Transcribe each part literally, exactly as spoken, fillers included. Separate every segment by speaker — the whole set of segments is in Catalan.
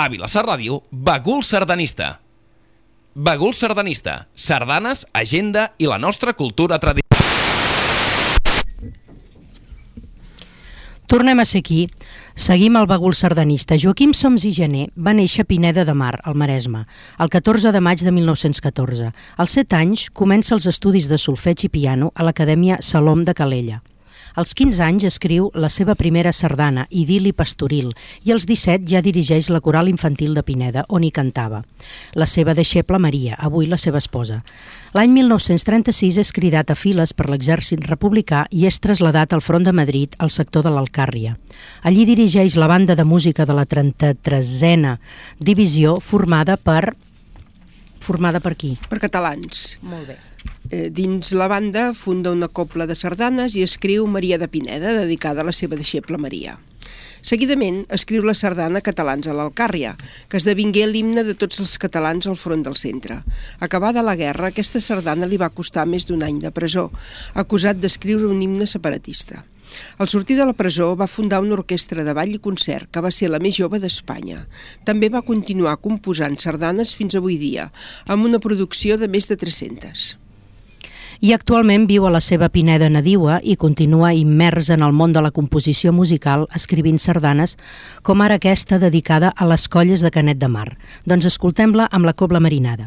Speaker 1: A Vilassar Ràdio, Bagul Sardanista. Bagul Sardanista, sardanes, agenda i la nostra cultura tradicional.
Speaker 2: Tornem a ser aquí. Seguim el Bagul Sardanista. Joaquim Soms i Gené va néixer a Pineda de Mar, al Maresme, el catorze de maig de mil nou-cents catorze. Als set anys comença els estudis de solfeig i piano a l'Acadèmia Salom de Calella. Als quinze anys escriu la seva primera sardana, Idil·li Pastoril, i als disset ja dirigeix la coral infantil de Pineda, on hi cantava. La seva deixebla Maria, avui la seva esposa. L'any mil nou-cents trenta-sis és cridat a files per l'exèrcit republicà i és traslladat al front de Madrid, al sector de l'Alcàrria. Allí dirigeix la banda de música de la trenta-tresena divisió formada per... Formada per qui?
Speaker 3: Per catalans.
Speaker 2: Molt bé.
Speaker 3: Eh, dins la banda funda una cobla de sardanes i escriu Maria de Pineda, dedicada a la seva deixebla Maria. Seguidament escriu la sardana Catalans a l'Alcàrria, que esdevingué l'himne de tots els catalans al front del centre. Acabada la guerra, aquesta sardana li va costar més d'un any de presó, acusat d'escriure un himne separatista. Al sortir de la presó va fundar una orquestra de ball i concert que va ser la més jove d'Espanya. També va continuar composant sardanes fins avui dia, amb una producció de més de tres-centes.
Speaker 2: I actualment viu a la seva Pineda nadiua i continua immers en el món de la composició musical escrivint sardanes, com ara aquesta dedicada a les colles de Canet de Mar. Doncs escoltem-la amb la cobla marinada.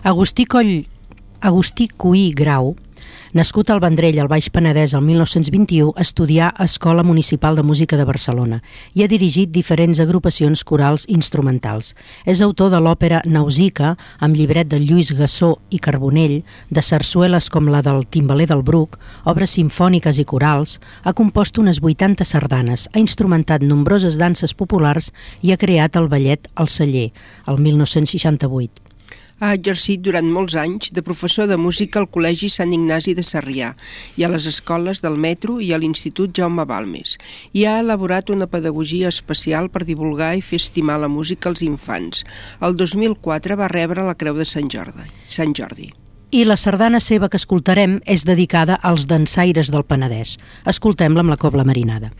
Speaker 2: Agustí Coll... Agustí Cuí Grau, nascut al Vendrell, al Baix Penedès, el mil nou-cents vint-i-u, estudià a Escola Municipal de Música de Barcelona i ha dirigit diferents agrupacions corals instrumentals. És autor de l'òpera Nausica, amb llibret de Lluís Gassó i Carbonell, de sarsueles com la del Timbaler del Bruc, obres simfòniques i corals, ha compost unes vuitanta sardanes, ha instrumentat nombroses danses populars i ha creat el ballet El Celler, el mil nou-cents seixanta-vuit.
Speaker 3: Ha exercit durant molts anys de professor de música al Col·legi Sant Ignasi de Sarrià i a les escoles del Metro i a l'Institut Jaume Balmes, i ha elaborat una pedagogia especial per divulgar i fer estimar la música als infants. El dos mil quatre va rebre la Creu de Sant Jordi. Sant Jordi.
Speaker 2: I la sardana seva que escoltarem és dedicada als dansaires del Penedès. Escoltem-la amb la cobla marinada.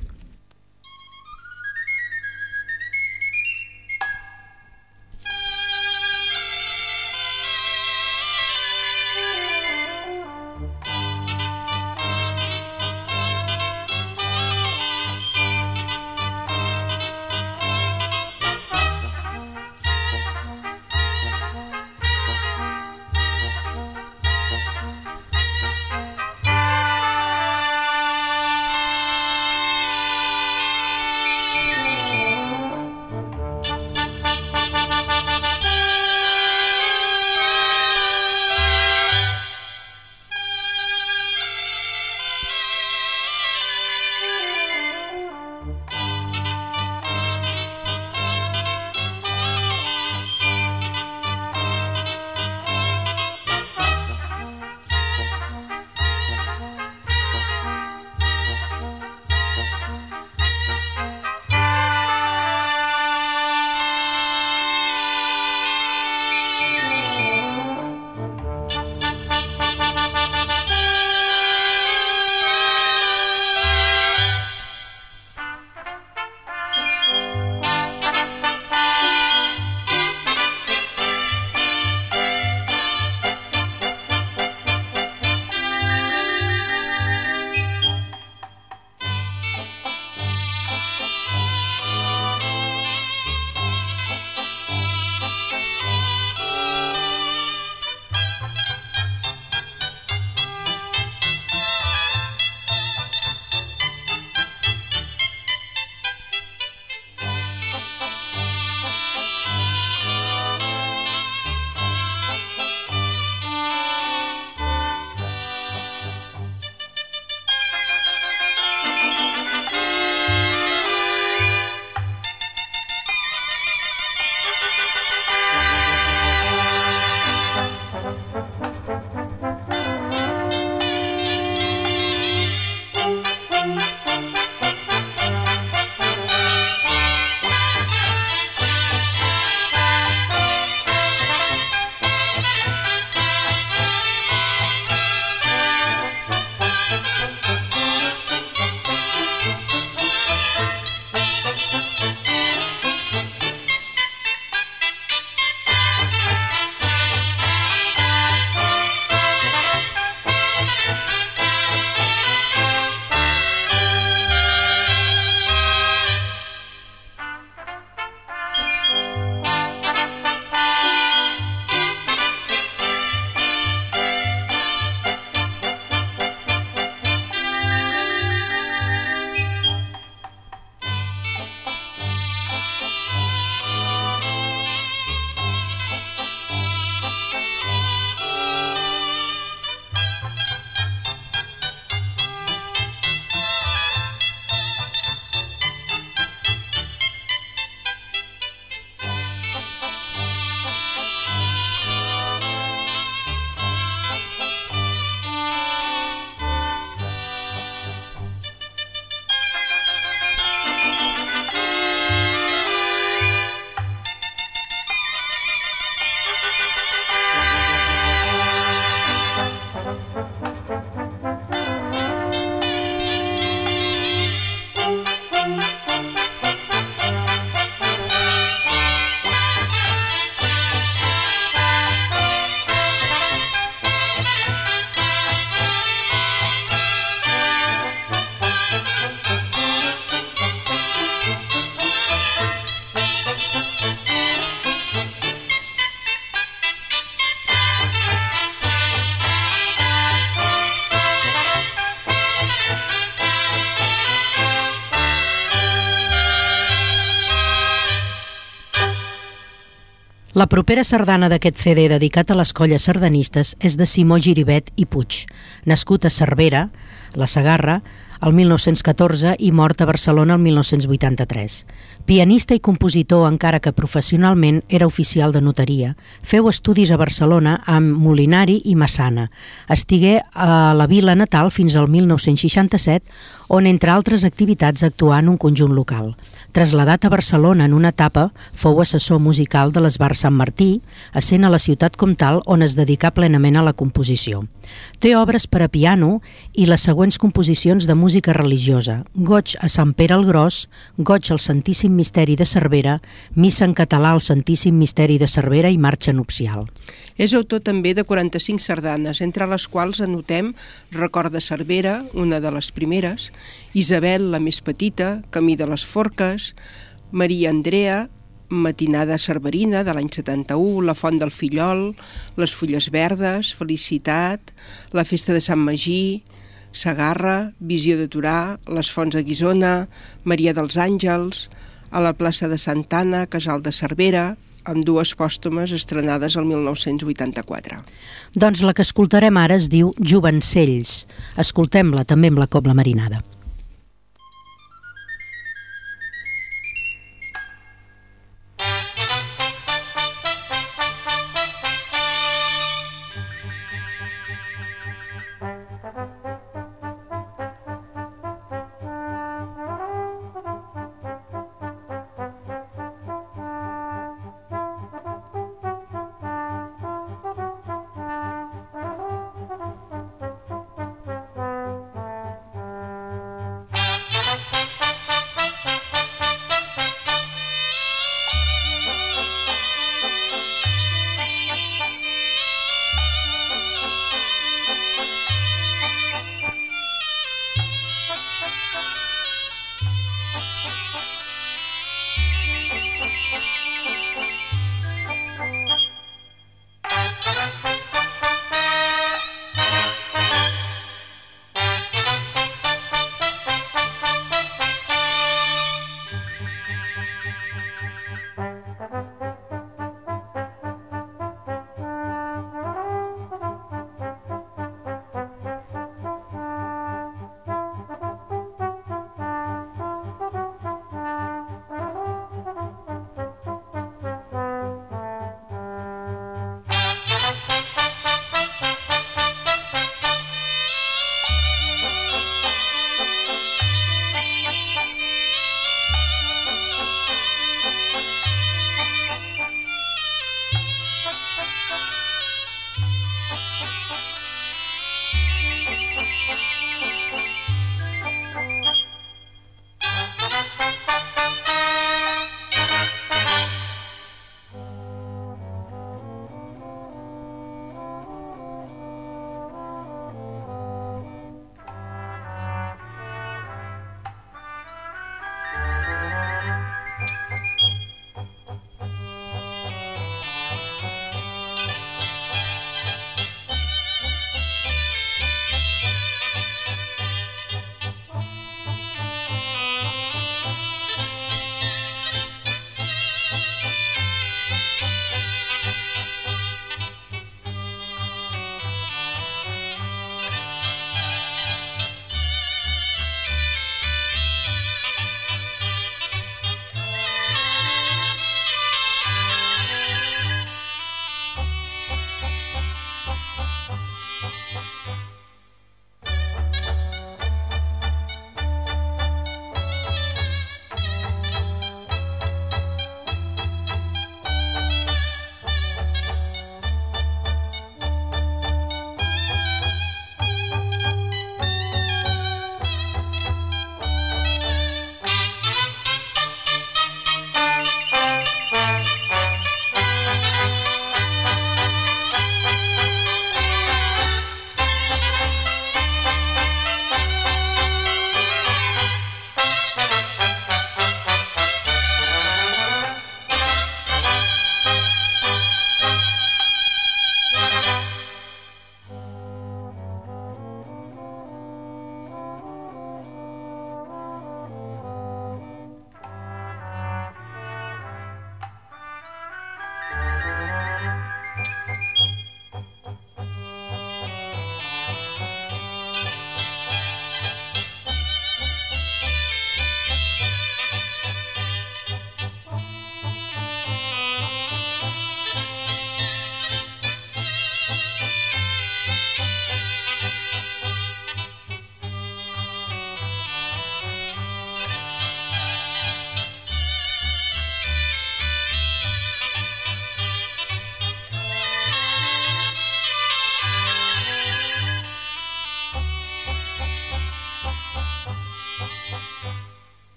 Speaker 2: La propera sardana d'aquest C D dedicat a les colles sardanistes és de Simó Giribet i Puig, nascut a Cervera, la Segarra, el mil nou-cents catorze i mort a Barcelona el mil nou-cents vuitanta-tres. Pianista i compositor, encara que professionalment era oficial de notaria, feu estudis a Barcelona amb Molinari i Massana. Estigué a la vila natal fins al mil nou-cents seixanta-set, on, entre altres activitats, actuà en un conjunt local. Trasladat a Barcelona en una etapa, fou assessor musical de l'Esbar Sant Martí, essent a la ciutat comtal on es dedicà plenament a la composició. Té obres per a piano i les següents composicions de música religiosa: Goig a Sant Pere el Gros, Goig al Santíssim Misteri de Cervera, Missa en català al Santíssim Misteri de Cervera i Marxa nupcial.
Speaker 3: És autor també de quaranta-cinc sardanes, entre les quals anotem Record de Cervera, una de les primeres, Isabel, la més petita, Camí de les Forques, Maria Andrea, Matinada cerverina de l'any setanta-u, La Font del Fillol, Les Fulles Verdes, Felicitat, La Festa de Sant Magí, Segarra, Visió de Torà, Les Fonts de Guissona, Maria dels Àngels, a la plaça de Santa Anna, Casal de Cervera, amb dues pòstumes estrenades el mil nou-cents vuitanta-quatre.
Speaker 2: Doncs la que escoltarem ara es diu Jovencells. Escoltem-la també amb la cobla marinada.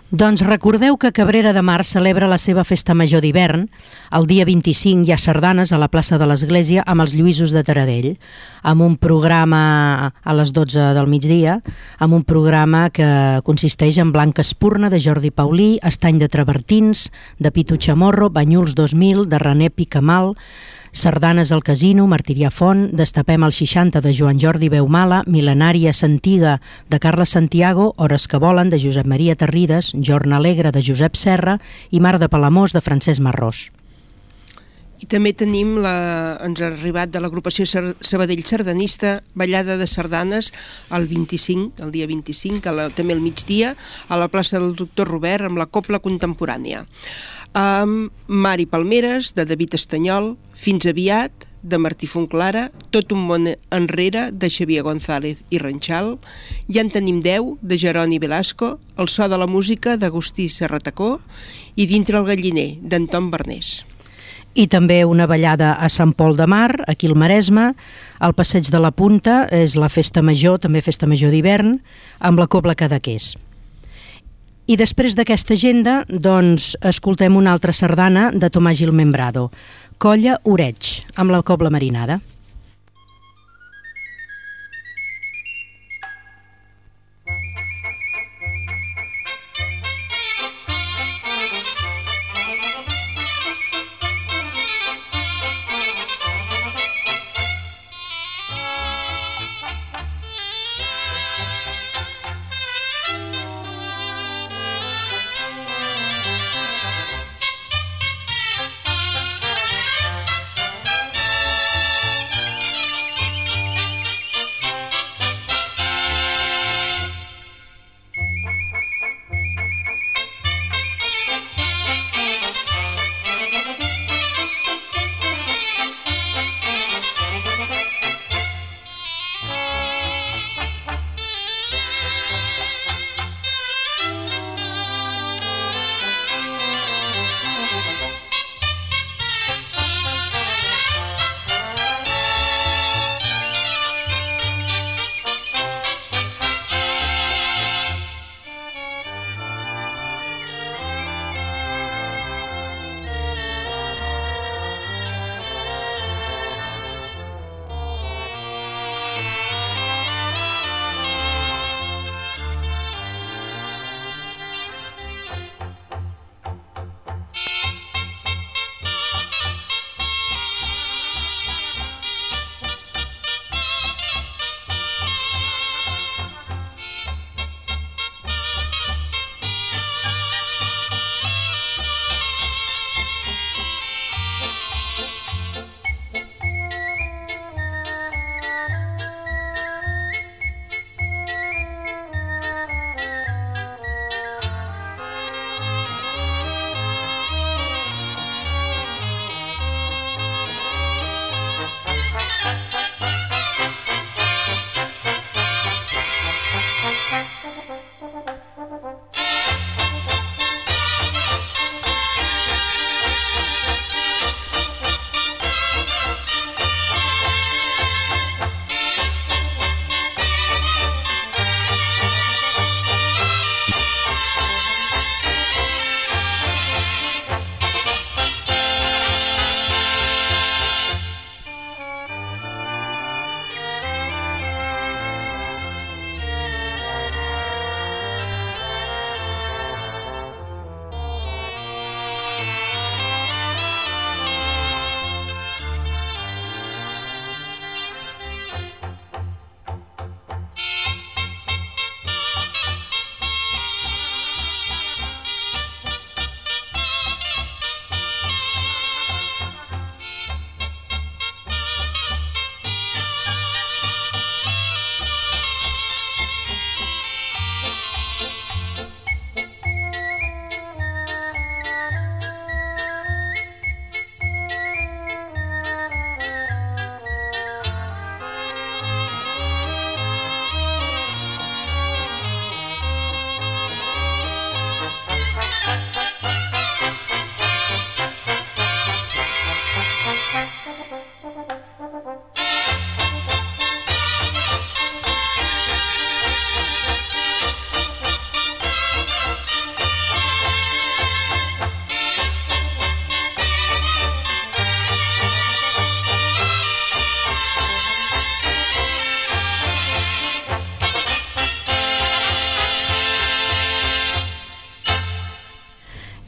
Speaker 2: Doncs recordeu que Cabrera de Mar celebra la seva festa major d'hivern. El dia vint-i-cinc hi ha sardanes a la plaça de l'Església amb els Lluïsos de Taradell, amb un programa a les dotze del migdia, amb un programa que consisteix en Blanca Espurna, de Jordi Paulí, Estany de Travertins, de Pitu Chamorro, Banyuls dos mil, de René Picamal, Sardanes al Casino, Martirià Font, Destapem el seixanta, de Joan Jordi Beumala, Mil·lenària Santiga, de Carles Santiago, Hores que volen, de Josep Maria Terrides, Jorn Alegre, de Josep Serra i Mar de Palamós, de Francesc Marrós.
Speaker 3: I també tenim, la, ens ha arribat de l'agrupació Sabadell Sardanista, ballada de sardanes el vint-i-cinc, el dia vint-i-cinc, a la, també al migdia, a la plaça del Doctor Robert, amb la Copla Contemporània. Amb Mari Palmeres, de David Estanyol, Fins aviat, de Martí Fontclara, Tot un món enrere, de Xavier González i Ranxal, Ja en tenim deu, de Jeroni Velasco, El so de la música, d'Agustí Serratacó, i Dintre el galliner, d'Anton Bernés.
Speaker 2: I també una ballada a Sant Pol de Mar, aquí al Maresme, al Passeig de la Punta, és la festa major, també festa major d'hivern, amb la Cobla Cadaqués. I després d'aquesta agenda, doncs, escoltem una altra sardana de Tomàs Gil Membrado, Colla Oreig, amb la Cobla Marinada.
Speaker 4: Thank you.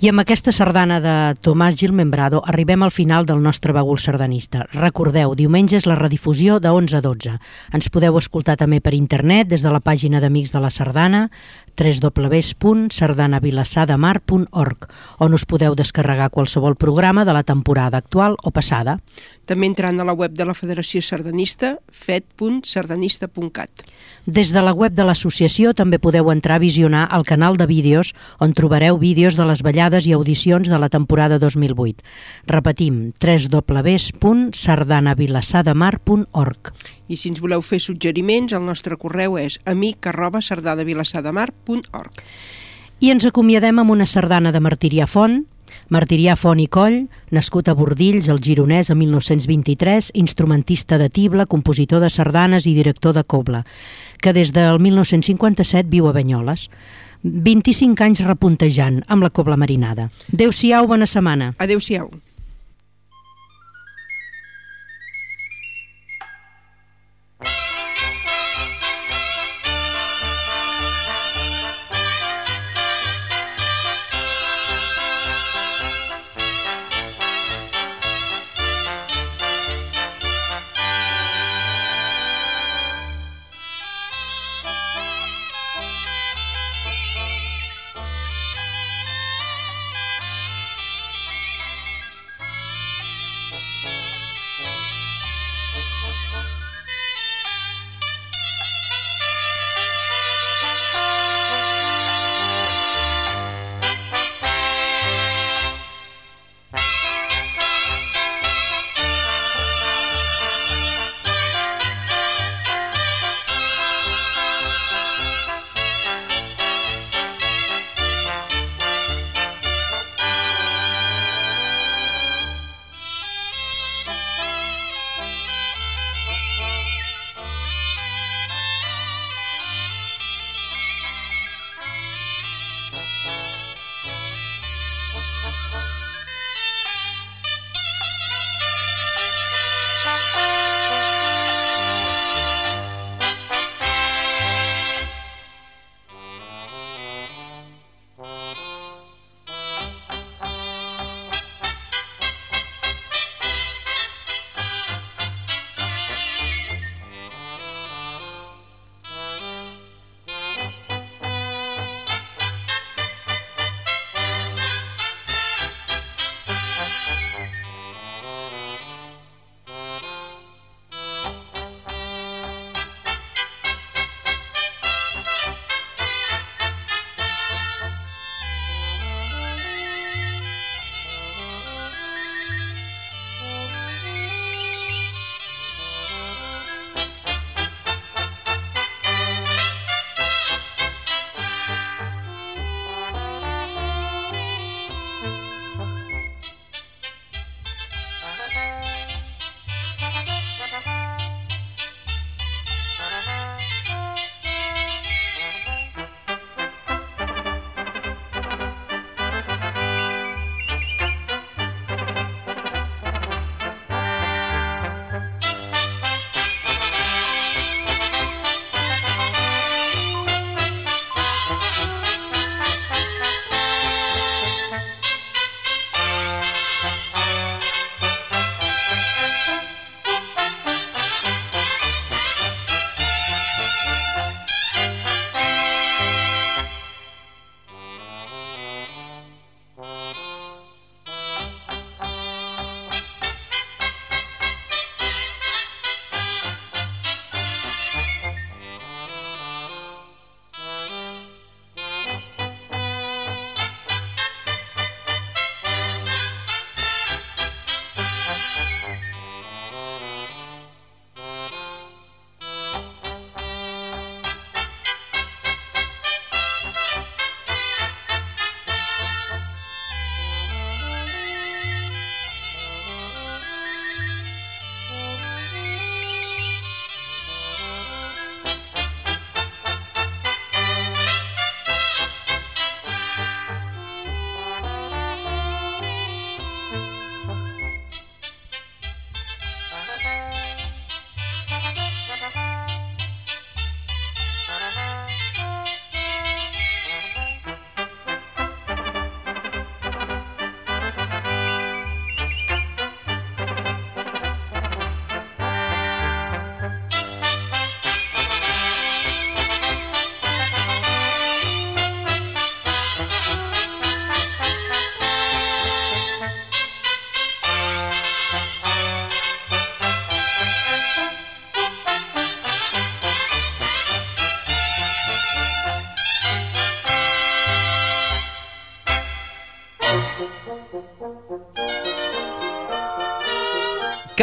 Speaker 2: I amb aquesta sardana de Tomàs Gil Membrado arribem al final del nostre bagul sardanista. Recordeu, diumenge és la redifusió de onze a dotze. Ens podeu escoltar també per internet des de la pàgina d'Amics de la Sardana, w w w punt sardana vilassar de mar punt org, on us podeu descarregar qualsevol programa de la temporada actual o passada.
Speaker 3: També entrant a la web de la Federació Sardanista, fet punt sardanista punt cat.
Speaker 2: Des de la web de l'associació també podeu entrar a visionar el canal de vídeos on trobareu vídeos de les ballades i audicions de la temporada dos mil vuit. Repetim, w w w punt sardana vilassar de mar punt org.
Speaker 3: I si ens voleu fer suggeriments, el nostre correu és amic arroba sardana vilassar de mar punt org.
Speaker 2: I ens acomiadem amb una sardana de Martirià Font. Martirià Font i Coll, nascut a Bordills, al Gironès, a mil nou-cents vint-i-tres, instrumentista de tible, compositor de sardanes i director de cobla, que des del mil nou-cents cinquanta-set viu a Banyoles. vint-i-cinc anys repuntejant amb la cobla marinada. Adéu-siau, bona setmana.
Speaker 3: Adéu-siau.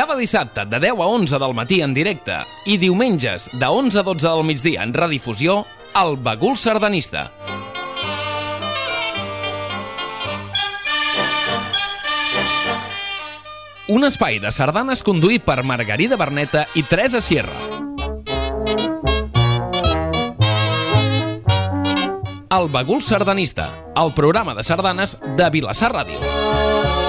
Speaker 1: Cada dissabte de deu a onze del matí en directe i diumenges de onze a dotze del migdia en redifusió, el Bagul Sardanista. Un espai de sardanes conduït per Margarida Berneta i Teresa Sierra. El Bagul Sardanista, el programa de sardanes de Vilassar Ràdio.